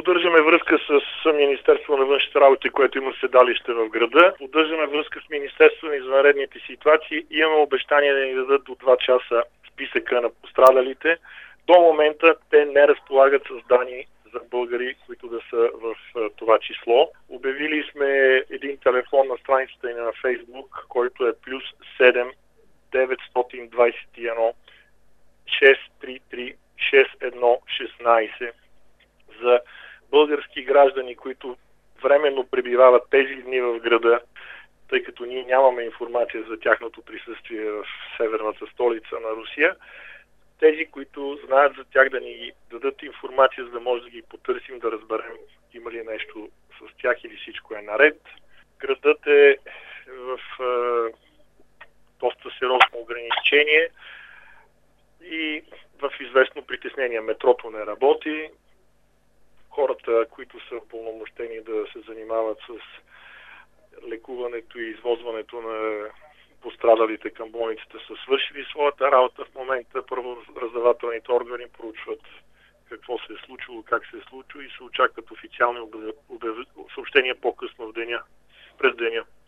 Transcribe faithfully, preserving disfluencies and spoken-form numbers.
Поддържаме връзка с Министерство на външните работи, което има седалище в града. Поддържаме връзка с Министерство на извънредните ситуации. Имаме обещание да ни дадат до два часа списъка на пострадалите. До момента те не разполагат с данни за българи, които да са в това число. Обявили сме един телефон на страницата ни на Фейсбук, който е плюс седем деветстотин двадесет и едно шестстотин тридесет и три шестдесет и едно шестнадесет за български граждани, които временно пребивават тези дни в града, тъй като ние нямаме информация за тяхното присъствие в северната столица на Русия. Тези, които знаят за тях, да ни дадат информация, за да може да ги потърсим, да разберем има ли нещо с тях или всичко е наред. Градът е в е, доста сериозно ограничение и в известно притеснение. Метрото не работи. Хората, които са упълномощени да се занимават с лекуването и извозването на пострадалите към болницата, са свършили своята работа. В момента правораздавателните органи проучват какво се е случило, как се е случило и се очакват официални обяв... съобщения по-късно в деня, през деня.